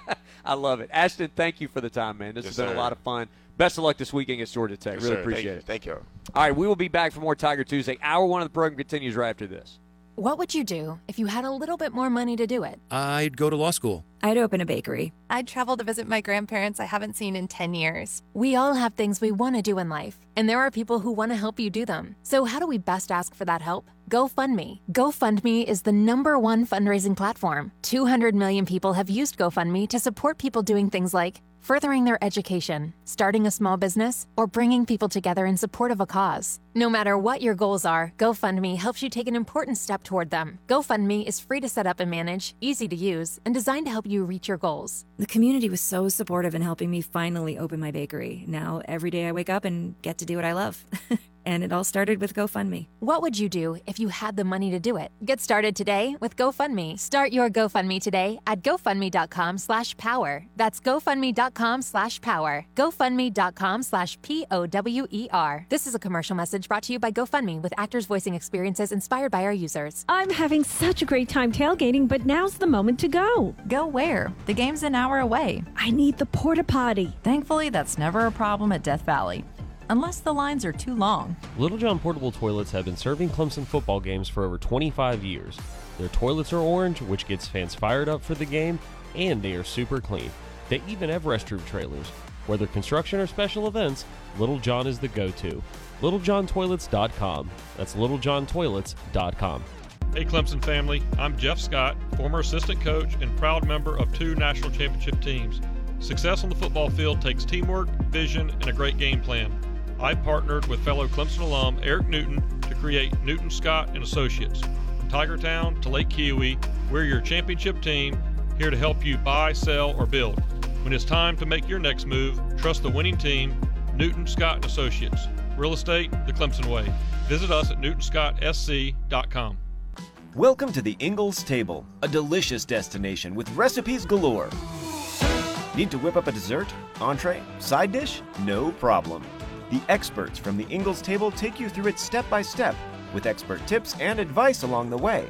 I love it, Ashton. Thank you for the time, man. This Yes, has been sir. a lot of fun. Best of luck this weekend against Georgia Tech. Yes, really sir. appreciate Thank it. you. Thank you. All right, we will be back for more Tiger Tuesday. Hour one of the program continues right after this. What would you do if you had a little bit more money to do it? I'd go to law school. I'd open a bakery. I'd travel to visit my grandparents I haven't seen in ten years. We all have things we want to do in life, and there are people who want to help you do them. So how do we best ask for that help? GoFundMe. GoFundMe is the number one fundraising platform. two hundred million people have used GoFundMe to support people doing things like furthering their education, starting a small business, or bringing people together in support of a cause. No matter what your goals are, GoFundMe helps you take an important step toward them. GoFundMe is free to set up and manage, easy to use, and designed to help you reach your goals. The community was so supportive in helping me finally open my bakery. Now, every day I wake up and get to do what I love. And it all started with GoFundMe. What would you do if you had the money to do it? Get started today with GoFundMe. Start your GoFundMe today at GoFundMe.com slash power. That's GoFundMe.com slash power. GoFundMe.com slash P O W E R. This is a commercial message brought to you by GoFundMe with actors voicing experiences inspired by our users. I'm having such a great time tailgating, but now's the moment to go. Go where? The game's an hour away. I need the porta potty. Thankfully, that's never a problem at Death Valley. Unless the lines are too long. Little John Portable Toilets have been serving Clemson football games for over twenty-five years. Their toilets are orange, which gets fans fired up for the game, and they are super clean. They even have restroom trailers. Whether construction or special events, Little John is the go-to. Little John Toilets dot com. That's Little John Toilets dot com. Hey Clemson family, I'm Jeff Scott, former assistant coach and proud member of two national championship teams. Success on the football field takes teamwork, vision, and a great game plan. I partnered with fellow Clemson alum Eric Newton to create Newton Scott and Associates. From Tigertown to Lake Kiowee, we're your championship team, here to help you buy, sell, or build. When it's time to make your next move, trust the winning team, Newton Scott and Associates. Real estate the Clemson way. Visit us at Newton Scott S C dot com. Welcome to the Ingalls Table, a delicious destination with recipes galore. Need to whip up a dessert, entree, side dish? No problem. The experts from the Ingalls Table take you through it step by step with expert tips and advice along the way.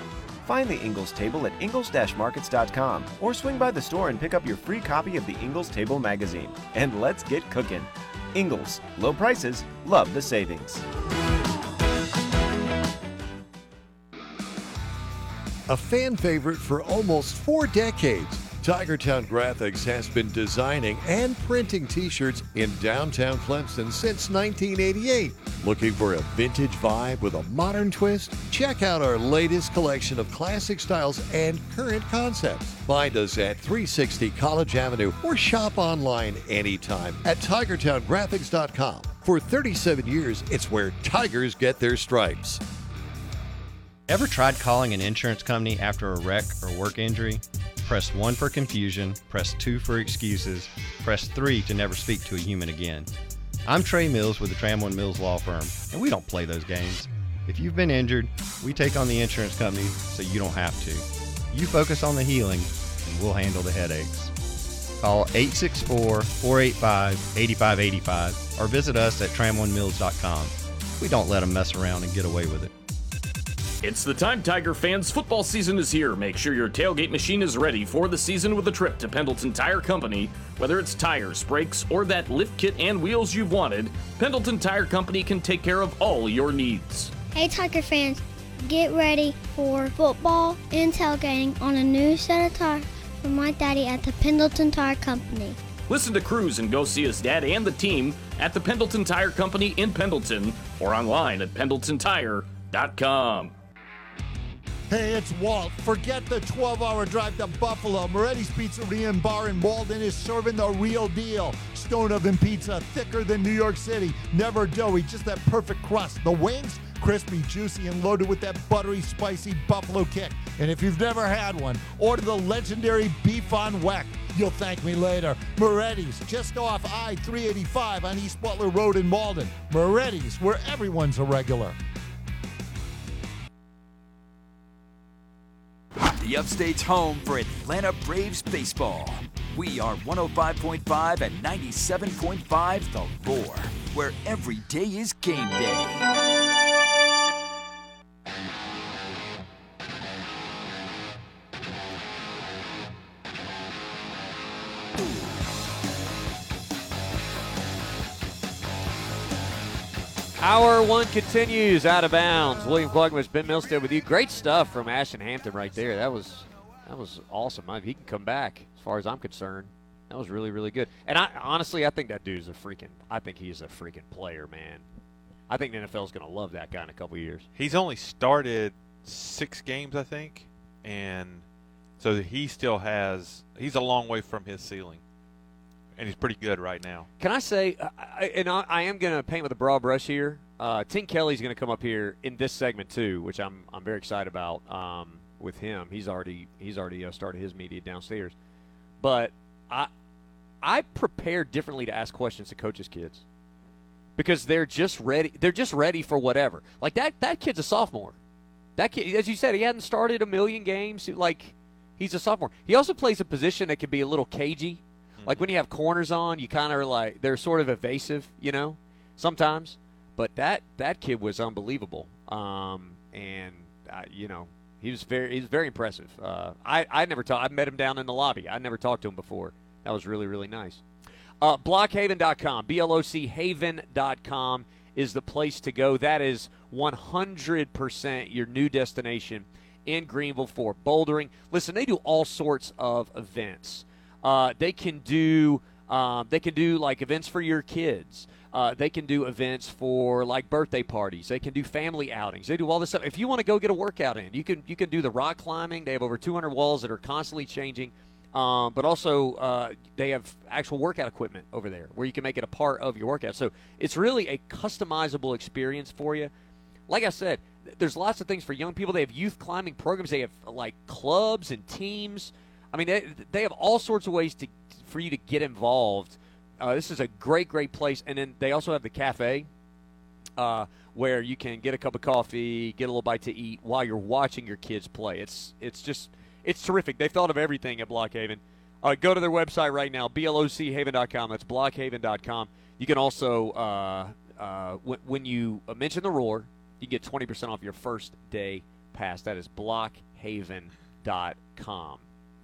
Find the Ingalls Table at Ingalls Markets dot com or swing by the store and pick up your free copy of the Ingalls Table magazine. And let's get cooking. Ingalls, low prices, love the savings. A fan favorite for almost four decades, Tigertown Graphics has been designing and printing t-shirts in downtown Clemson since nineteen eighty-eight. Looking for a vintage vibe with a modern twist? Check out our latest collection of classic styles and current concepts. Find us at three sixty College Avenue or shop online anytime at Tigertown Graphics dot com. For thirty-seven years, it's where Tigers get their stripes. Ever tried calling an insurance company after a wreck or work injury? Press one for confusion, press two for excuses, press three to never speak to a human again. I'm Trey Mills with the Tramwell Mills Law Firm, and we don't play those games. If you've been injured, we take on the insurance company so you don't have to. You focus on the healing, and we'll handle the headaches. Call eight six four, four eight five, eight five eight five or visit us at tramwell mills dot com. We don't let them mess around and get away with it. It's the time, Tiger fans. Football season is here. Make sure your tailgate machine is ready for the season with a trip to Pendleton Tire Company. Whether it's tires, brakes, or that lift kit and wheels you've wanted, Pendleton Tire Company can take care of all your needs. Hey Tiger fans, get ready for football and tailgating on a new set of tires from my daddy at the Pendleton Tire Company. Listen to Cruz and go see his dad and the team at the Pendleton Tire Company in Pendleton or online at pendleton tire dot com. Hey, it's Walt. Forget the twelve-hour drive to Buffalo. Moretti's Pizzeria and Bar in Walden is serving the real deal. Stone oven pizza, thicker than New York City. Never doughy, just that perfect crust. The wings, crispy, juicy, and loaded with that buttery, spicy buffalo kick. And if you've never had one, order the legendary beef on weck. You'll thank me later. Moretti's, just off I three eighty-five on East Butler Road in Malden. Moretti's, where everyone's a regular. The Upstate's home for Atlanta Braves baseball. We are one oh five point five and ninety-seven point five The Roar, where every day is game day. Hour one continues out of bounds. William Klugman, Ben Milstead with you. Great stuff from Ashton Hampton right there. That was that was awesome. I mean, he can come back as far as I'm concerned. That was really, really good. And I honestly, I think that dude's a freaking, I think he's a freaking player, man. I think the N F L is going to love that guy in a couple of years. He's only started six games, I think, and so he still has, he's a long way from his ceiling. And he's pretty good right now. Can I say, I, and I, I am going to paint with a broad brush here. Uh, Tink Kelly's going to come up here in this segment too, which I'm I'm very excited about um, with him. He's already he's already uh, started his media downstairs. But I I prepare differently to ask questions to coaches' kids because they're just ready. They're just ready for whatever. Like that that kid's a sophomore. That kid, as you said, he hadn't started a million games. Like he's a sophomore. He also plays a position that can be a little cagey. Like when you have corners on, you kind of are like, they're sort of evasive, you know, sometimes. But that, that kid was unbelievable. Um, and, uh, you know, he was very he was very impressive. Uh, I, I never talked. I met him down in the lobby. I never talked to him before. That was really, really nice. Uh, block haven dot com, B L O C haven dot com is the place to go. That is one hundred percent your new destination in Greenville for bouldering. Listen, they do all sorts of events. Uh, they can do um, they can do like events for your kids. Uh, they can do events for like birthday parties. They can do family outings. They do all this stuff. If you want to go get a workout in, you can you can do the rock climbing. They have over two hundred walls that are constantly changing. Um, but also uh, they have actual workout equipment over there where you can make it a part of your workout. So it's really a customizable experience for you. Like I said, there's lots of things for young people. They have youth climbing programs. They have like clubs and teams. I mean, they, they have all sorts of ways to for you to get involved. Uh, this is a great, great place. And then they also have the cafe uh, where you can get a cup of coffee, get a little bite to eat while you're watching your kids play. It's it's just it's terrific. They thought of everything at Blockhaven. Uh, go to their website right now, B L O C haven dot com. That's blockhaven dot com. You can also, uh, uh, w- when you mention the Roar, you get twenty percent off your first day pass. That is blockhaven dot com.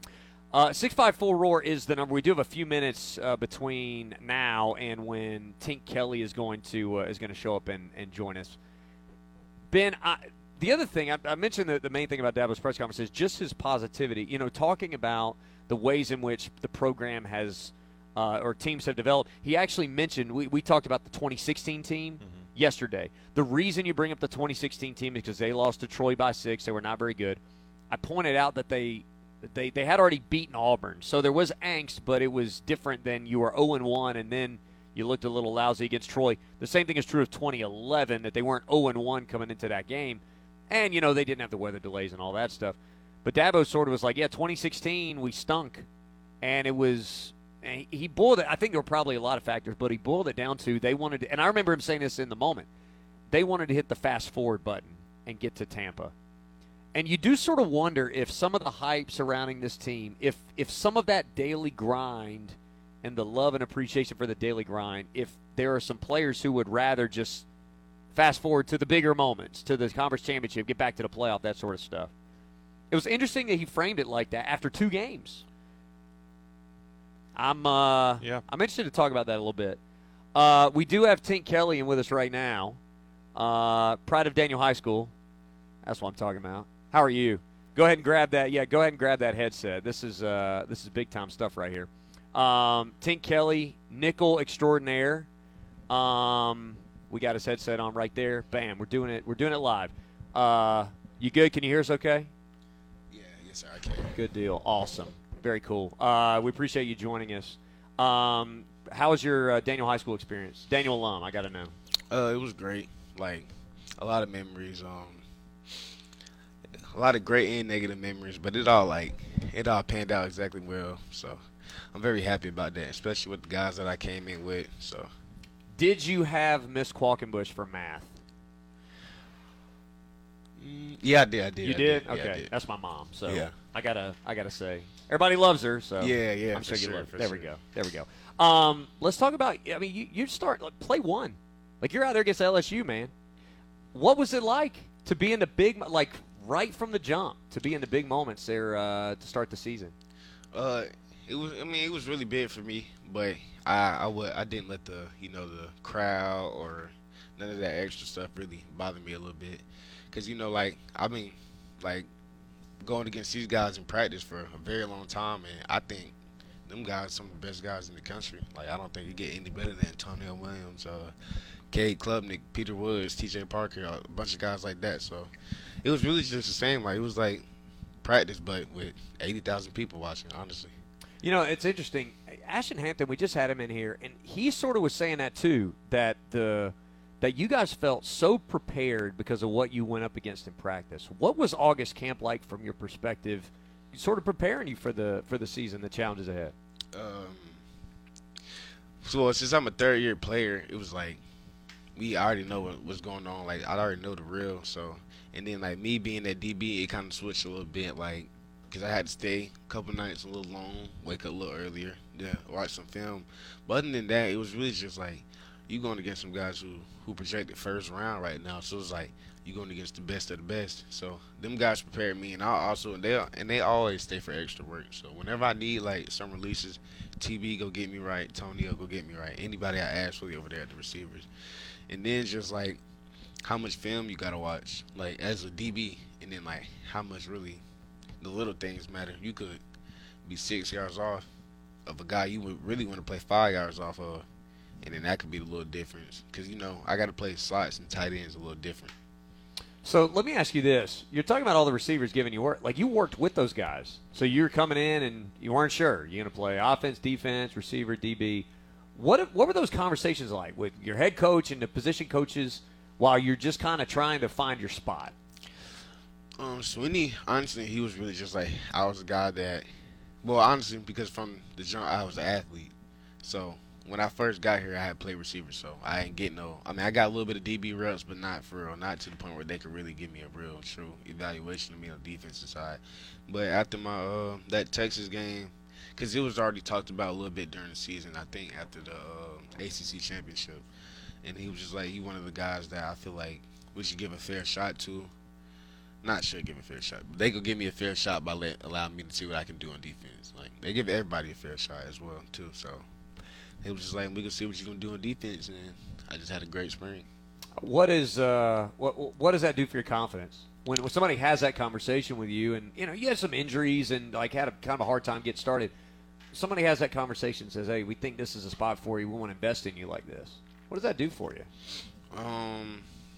Uh, six five four ROAR is the number. We do have a few minutes uh, between now and when Tink Kelly is going to uh, is going to show up and, and join us. Ben, I, the other thing, I, I mentioned that the main thing about Dabo's press conference is just his positivity. You know, talking about the ways in which the program has uh, or teams have developed. He actually mentioned, we, we talked about the twenty sixteen team mm-hmm. yesterday. The reason you bring up the twenty sixteen team is because they lost to Troy by six. They were not very good. I pointed out that they – They they had already beaten Auburn, so there was angst, but it was different than you were oh and one, and then you looked a little lousy against Troy. The same thing is true of twenty eleven, that they weren't oh and one coming into that game. And, you know, they didn't have the weather delays and all that stuff. But Dabo sort of was like, yeah, twenty sixteen, we stunk. And it was And he, he boiled it. I think there were probably a lot of factors, but he boiled it down to they wanted to, and I remember him saying this in the moment, they wanted to hit the fast forward button and get to Tampa. And you do sort of wonder if some of the hype surrounding this team, if if some of that daily grind and the love and appreciation for the daily grind, if there are some players who would rather just fast forward to the bigger moments, to the conference championship, get back to the playoff, that sort of stuff. It was interesting that he framed it like that after two games. I'm uh, yeah. I'm interested to talk about that a little bit. Uh, we do have Tink Kelly in with us right now. Uh, Pride of Daniel High School. That's what I'm talking about. How are you? Go ahead and grab that. Yeah, go ahead and grab that headset. This is uh, this is big time stuff right here. Um, Tink Kelly, nickel extraordinaire. Um, we got his headset on right there. Bam, we're doing it. We're doing it live. Uh, you good? Can you hear us? Okay. Yeah, yes, sir. I can. Good deal. Awesome. Very cool. Uh, we appreciate you joining us. Um, how was your uh, Daniel High School experience? Daniel alum, I got to know. Uh, it was great. Like a lot of memories. Um. A lot of great and negative memories, but it all like it all panned out exactly well. So I'm very happy about that, especially with the guys that I came in with. So, did you have Miss Qualkenbush for math? Mm, yeah, I did. I did. You I did? did. Okay, Yeah, I did. that's my mom. So yeah. I gotta, I gotta say, everybody loves her. So Yeah, yeah, I'm for sure you sure, love. for There we sure. go. There we go. Um, let's talk about. I mean, you, you start like, play one, like you're out there against L S U, man. What was it like to be in the big, like right from the jump, to be in the big moments there uh, to start the season? Uh, it was. I mean, it was really big for me, but I, I would, I didn't let the, you know, the crowd or none of that extra stuff really bother me a little bit, cause you know, like I mean, like going against these guys in practice for a very long time, and I think them guys some of the best guys in the country. Like I don't think you get any better than Antonio Williams, uh, Cade Klubnik, Peter Woods, T J Parker, a bunch of guys like that. So it was really just the same. Like it was like practice, but with eighty thousand people watching. Honestly, You know, it's interesting. Ashton Hampton, we just had him in here, and he sort of was saying that too. That the that you guys felt so prepared because of what you went up against in practice. What was August camp like from your perspective, sort of preparing you for the for the season, the challenges ahead? Um, so since I'm a third year player, it was like we already know what, what's going on. Like I already know the real. So and then like me being at D B, it kind of switched a little bit. Like because I had to stay a couple nights a little long, wake up a little earlier, yeah, watch some film. But other than that, it was really just like you going against some guys who who projected first round right now. So it's like you going against the best of the best. So them guys prepared me, and I also they and they always stay for extra work. So whenever I need like some releases, T B go get me right, Tony will go get me right. Anybody I ask for over there at the receivers, and then just like how much film you gotta watch, like as a D B, and then like how much really the little things matter. You could be six yards off of a guy you would really want to play five yards off of. And then that could be the little difference. Because, you know, I got to play slots and tight ends a little different. So let me ask you this. You're talking about all the receivers giving you work. Like, you worked with those guys. So you're coming in and you weren't sure. You're going to play offense, defense, receiver, D B. What what were those conversations like with your head coach and the position coaches while you're just kind of trying to find your spot? Um, Sweeney, honestly, he was really just like, I was a guy that, well, honestly, because from the jump, I was an athlete. So when I first got here, I had played receiver, so I ain't get no. I mean, I got a little bit of D B reps, but not for real, not to the point where they could really give me a real, true evaluation of me on the defensive side. But after my uh, that Texas game, because it was already talked about a little bit during the season, I think after the uh, A C C championship, and he was just like, he one of the guys that I feel like we should give a fair shot to. Not should give a fair shot, but they could give me a fair shot by let allowing me to see what I can do on defense. Like they give everybody a fair shot as well too, so. It was just like, we can see what you're going to do on defense, and I just had a great spring. What is uh, what what does that do for your confidence when when somebody has that conversation with you, and you know you had some injuries and like had a kind of a hard time getting started? Somebody has that conversation and says, "Hey, we think this is a spot for you. We want to invest in you like this." What does that do for you? Um,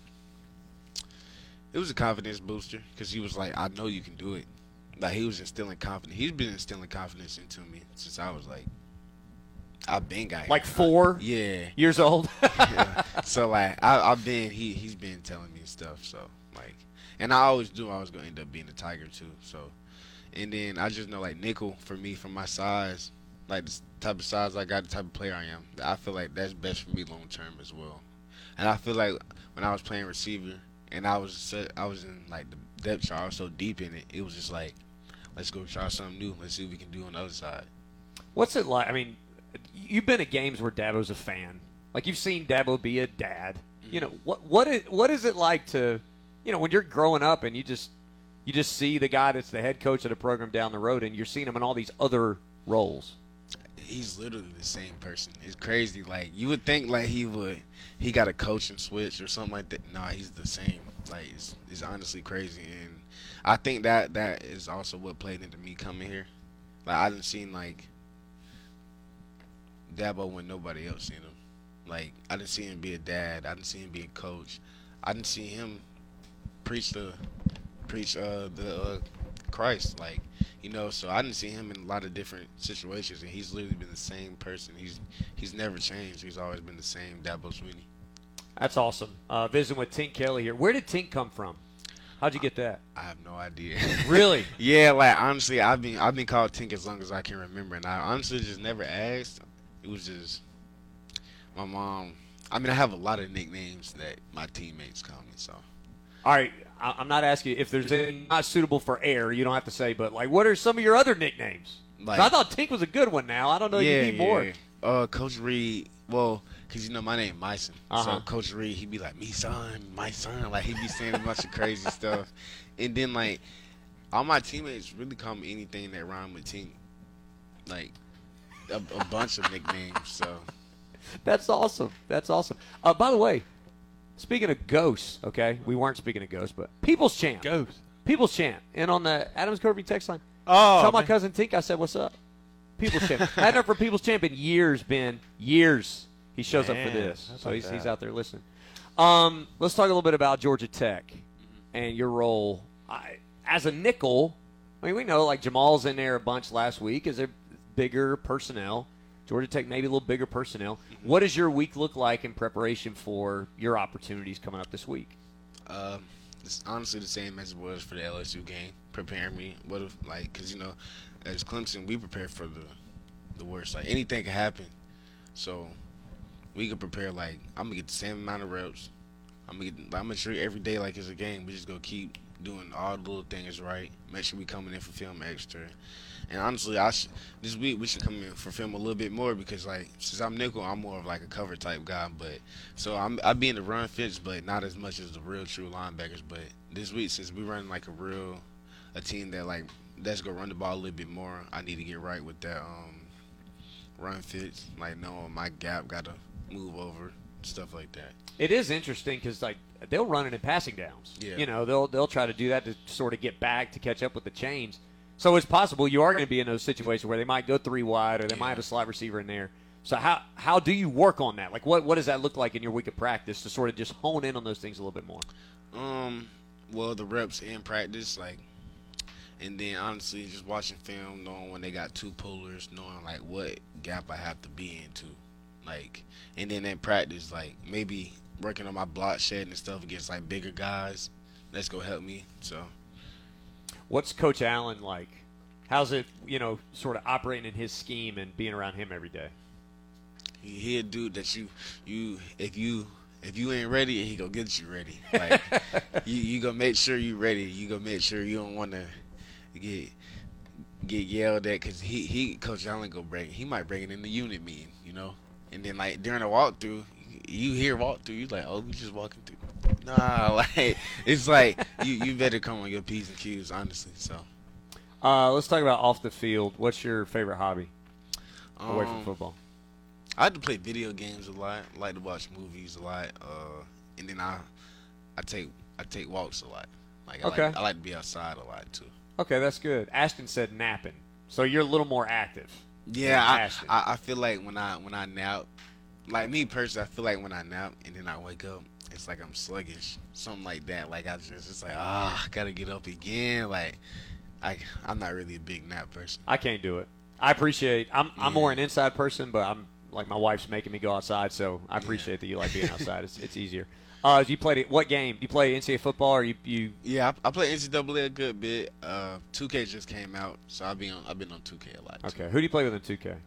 it was a confidence booster because he was like, "I know you can do it." Like he was instilling confidence. He's been instilling confidence into me since I was like. I've been got like four yeah years old. Yeah. So like I, I've been he he's been telling me stuff. So like, and I always knew I was gonna end up being a Tiger too. So, and then I just know like nickel for me from my size, like the type of size I got, the type of player I am. I feel like that's best for me long term as well. And I feel like when I was playing receiver and I was so, I was in like the depth chart, I was so deep in it. It was just like, let's go try something new. Let's see what we can do on the other side. What's it like? I mean, you've been at games where Dabo's a fan. Like you've seen Dabo be a dad. You know, what what is, what is it like to, you know, when you're growing up and you just you just see the guy that's the head coach of the program down the road and you're seeing him in all these other roles? He's literally the same person. It's crazy. Like you would think like he would he got a coaching switch or something like that. Nah, he's the same. Like it's, it's honestly crazy, and I think that that is also what played into me coming here. Like I didn't see like Dabo when nobody else seen him. Like I didn't see him be a dad. I didn't see him be a coach. I didn't see him preach the preach uh, the uh, Christ. Like you know, so I didn't see him in a lot of different situations, and he's literally been the same person. He's he's never changed. He's always been the same Dabo Swinney. That's awesome. Uh, visiting with Tink Kelly here. Where did Tink come from? How'd you get that? I have no idea. Really? Yeah, like honestly, I've been I've been called Tink as long as I can remember, and I honestly just never asked. It was just my mom. I mean, I have a lot of nicknames that my teammates call me. So, all right, I, I'm not asking you if there's any not suitable for air. You don't have to say, but like, what are some of your other nicknames? Like, I thought Tink was a good one. Now I don't know. Yeah, you need yeah. more. Uh, Coach Reed. Well, cause you know my name Myson. Uh-huh. So Coach Reed, he'd be like, "Me son, my son." Like he'd be saying a bunch of crazy stuff, and then like all my teammates really call me anything that rhyme with Tink. Like a, a bunch of nicknames. So. That's awesome. That's awesome. Uh, by the way, speaking of ghosts, okay, we weren't speaking of ghosts, but People's Champ. Ghosts. People's Champ. And on the Adams Kirby text line, oh, tell my man. cousin Tink I said, what's up? People's Champ. I hadn't heard from People's Champ in years, Ben. Years. He shows Man, up for this. that's So like he's, that. he's out there listening. Um, let's talk a little bit about Georgia Tech and your role. I, as a nickel, I mean, we know like Jamal's in there a bunch last week. Is there bigger personnel? Georgia Tech maybe a little bigger personnel. What does your week look like in preparation for your opportunities coming up this week? Um, it's honestly the same as it was for the L S U game. Preparing me, what if like, cause you know, as Clemson, we prepare for the the worst. Like anything can happen, so we can prepare. Like I'm gonna get the same amount of reps. I'm gonna get, I'm gonna treat every day like it's a game. We just gonna keep doing all the little things right. Make sure we coming in for film extra. And honestly, I sh- this week we should come in for film a little bit more because, like, since I'm nickel, I'm more of like a cover type guy. But so I'm I be in the run fits, but not as much as the real true linebackers. But this week, since we run like a real a team that like that's gonna run the ball a little bit more, I need to get right with that um run fits. Like, no, my gap gotta move over, stuff like that. It is interesting because like they'll run it in passing downs. Yeah. You know, they'll they'll try to do that to sort of get back to catch up with the chains. So it's possible you are going to be in those situations where they might go three wide or they Yeah. might have a slot receiver in there. So how how do you work on that? Like what, what does that look like in your week of practice to sort of just hone in on those things a little bit more? Um, well, the reps in practice, like, and then honestly, just watching film, knowing when they got two pullers, knowing like what gap I have to be into, like, and then in practice, like maybe working on my block shed and stuff against like bigger guys. That's gonna help me. So. What's Coach Allen like? How's it, you know, sort of operating in his scheme and being around him every day? He, he a dude that you you if you if you ain't ready, he gonna get you ready. Like you you gonna make sure you ready. You gonna make sure you don't want to get get yelled at because he he Coach Allen go break. He might bring it in the unit meeting, you know. And then like during a walkthrough, you hear walkthrough, you like, oh, we just walking through. Nah, like it's like you you better come on your P's and Q's, honestly. So. Uh, let's talk about off the field. What's your favorite hobby away from Um, football? I like to play video games a lot. I like to watch movies a lot. Uh, and then I, I take I take walks a lot. Like I, Okay. like I like to be outside a lot too. Okay, that's good. Ashton said napping, so you're a little more active. Yeah, than I, Ashton. I I feel like when I when I nap, like me personally, I feel like when I nap and then I wake up, it's like I'm sluggish, something like that. Like I just it's like ah, I gotta get up again. Like I I'm not really a big nap person. I can't do it. I appreciate. I'm I'm Yeah. more an inside person, but I'm like my wife's making me go outside, so I appreciate that you like being outside. It's it's easier. Uh, you played it. What game? You play N C double A football, or you you? Yeah, I, I play N C double A a good bit. Uh, two K just came out, so I've been on, I've been on two K a lot. too. Okay. Who do you play with in two K?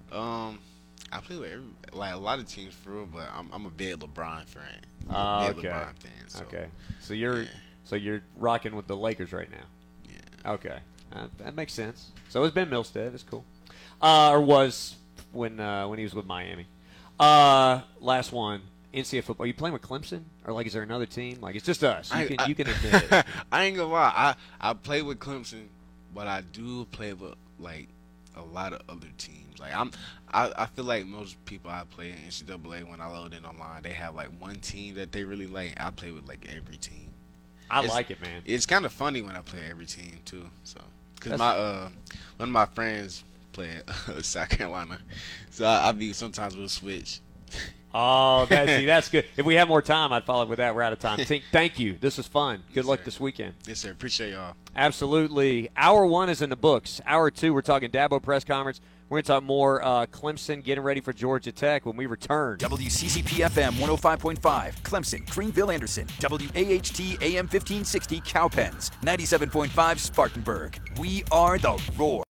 Um, I play with every, like a lot of teams for real, but I'm I'm a big LeBron fan. I'm Oh, a big okay. LeBron fan. So. Okay. So you're yeah. so you're rocking with the Lakers right now. Yeah. Okay. Uh, that makes sense. So is Ben Milstead. It's cool. Uh, or was when uh, when he was with Miami. Uh, last one. N C A A football. Are you playing with Clemson, or like is there another team? Like it's just us. You I, can I, you can admit it. I ain't gonna lie. I I play with Clemson, but I do play with like a lot of other teams. Like I'm, I, I feel like most people I play in N C double A when I load in online, they have like one team that they really like. I play with like every team. I It's- like it, man. It's kind of funny when I play every team too. So, cause That's- my uh, one of my friends play at South Carolina, so I, I be sometimes we'll switch. Oh, that, see, that's good. If we have more time, I'd follow up with that. We're out of time. Think, thank you. This was fun. Good Yes, luck sir. this weekend. Yes, sir. Appreciate y'all. Absolutely. Hour one is in the books. Hour two, we're talking Dabo press conference. We're going to talk more uh, Clemson getting ready for Georgia Tech when we return. W C C P F M one oh five point five, Clemson, Greenville, Anderson. W A H T A M fifteen sixty, Cowpens. ninety-seven point five, Spartanburg. We are the Roar.